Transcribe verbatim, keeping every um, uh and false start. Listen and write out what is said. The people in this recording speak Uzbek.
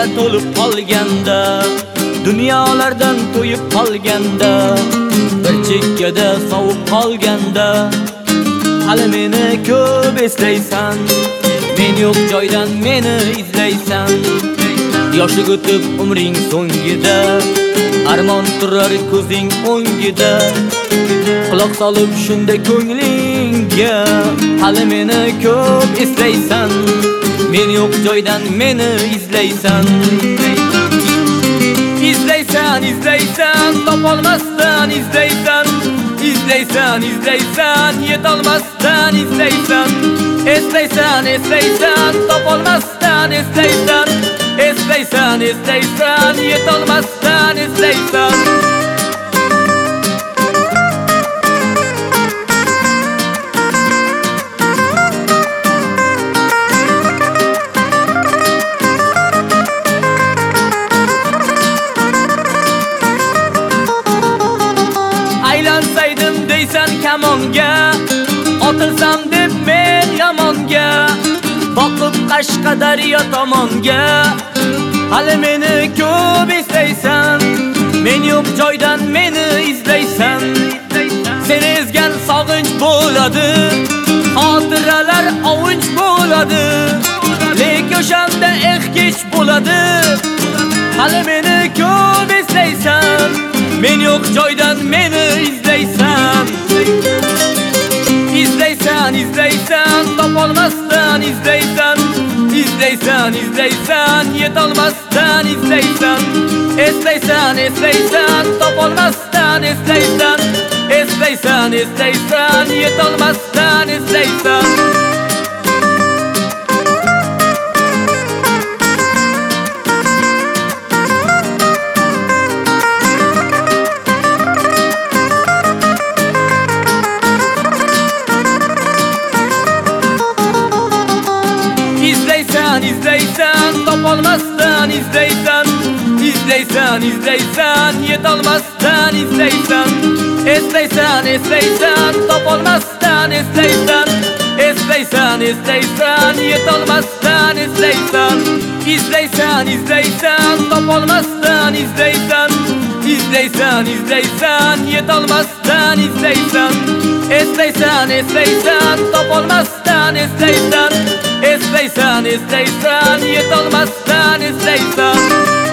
to'lib qolganda, dunyolardan to'yib qolganda, bir chekkada sovib qolganda, hali meni ko'p eslaysan, men yo'q joydan meni izlaysan. Yoshlik o'tib umring so'ngida, armon turar ko'zing o'ngida, quloq solib shunda ko'nglingga, hali meni ko'p eslaysan, men yo'q joydan meni izlaysan. İzleysen, izleysen, topolmasdan izleysen, izleysen, izleysen, yetolmasdan izleysen, esleysen, esleysen, topolmasdan esleysen, esleysen, esleysen, yetolmasdan esleysen. Aylansaydım deysan kamonga, otilsam deb men yomonga, boqib Qashqadaryo tomonga, hali meni ko'p eslaysan, men yo'q joydan meni izlaysan. Seni ezgan sog'inch bo'ladi, xotiralar ovunch bo'ladi, lekin o'shanda eh kech bo'ladi, hali meni ko'p eslaysan, men yo'q joydan meni izlaysan. İzleysen, izleysen, topolmasdan izleysen, izleysen, izleysen, yetolmasdan izleysen, esleysen, esleysen, topolmasdan esleysen, esleysen, esleysen, yetolmasdan esleysen. İzleysen, izleysen, topolmasdan izleysen, izleysen, izleysen, yetolmasdan izleysen, esleysen, esleysen, topolmasdan esleysen, esleysen, esleysen, yetolmasdan esleysen. İzleysen, izleysen, topolmasdan izleysen, izleysen, izleysen, yetolmasdan izleysen, esleysen, esleysen, topolmasdan esleysen, esleysen, esleysen, yetolmasdan esleysen.